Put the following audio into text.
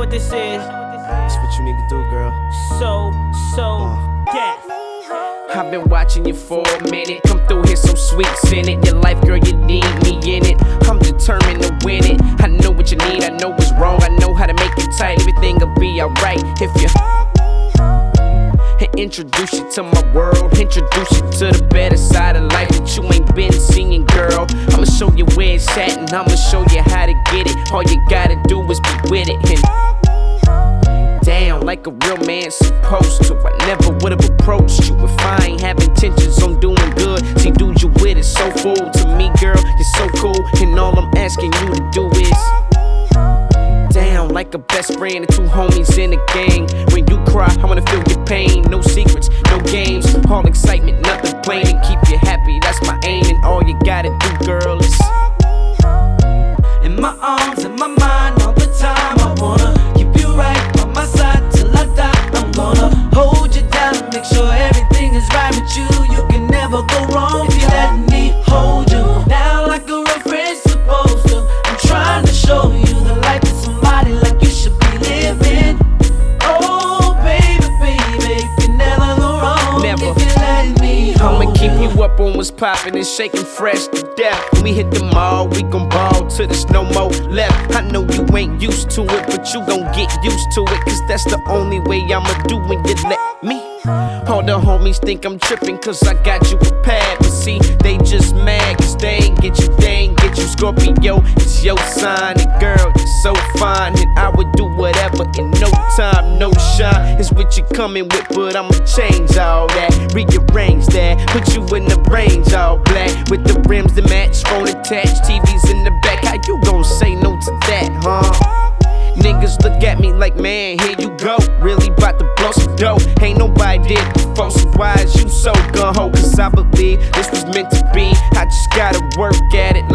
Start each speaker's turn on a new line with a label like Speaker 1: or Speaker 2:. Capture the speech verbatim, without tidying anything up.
Speaker 1: what this is.
Speaker 2: That's what you need to do, girl.
Speaker 1: So, so,
Speaker 2: Uh.
Speaker 1: death.
Speaker 2: I've been watching you for a minute. Come through here so sweet, in it. Your life, girl, you need me in it. I'm determined to win it. I know what you need, I know what's wrong. I know how to make it tight. Everything'll be alright if you introduce you to my world. Introduce you to the better side of life that you ain't been seeing, girl. I'ma show you where it's at and I'ma show you how to get it. All you gotta do is be with it and down like a real man supposed to. I never would've approached you if I ain't have intentions on doing good. See, dude, you with it so full to me, girl. You're so cool, and all I'm asking you to do is down like a best friend and two homies in a gang. When you cry, I wanna feel your pain. No secrets, no games, all excitement, nothing plain. And keep you happy, that's my aim. And all you gotta do, girl, is
Speaker 3: in my arms, in my mind, all the time. I wanna keep you right by my side till I die. I'm gonna hold you down and make sure everything is right with you. You can never go wrong if you let me hold you down like a real friend's supposed to. I'm trying to show you the life of somebody like you should be living. Oh, baby, baby, you can never go wrong
Speaker 2: Never.
Speaker 3: if you let me hold
Speaker 2: I'ma keep
Speaker 3: you.
Speaker 2: you up on what's poppin' and shaking fresh to death. When we hit the mall, we gon' ball till there's no more left. I know you ain't used to it, but you gon' get used to it. Cause that's the only way I'ma do when you let me. All the homies think I'm trippin' cause I got you prepared. But see, they just mad cause they ain't get you, they ain't get you. Scorpio, it's your sign. And girl, you're so fine. And I would do whatever in no time, no shine. It's what you coming with, but I'ma change all that. Rearrange that, put you in the range all black. With the rims that match, phone attached, T Vs in the back. How you gon' say no to that, huh? Niggas look at me like, man, here you go. Really bout to blow some dough. Ain't nobody did before, so why is you so gun-ho? Cause I believe this was meant to be. I just gotta work at it.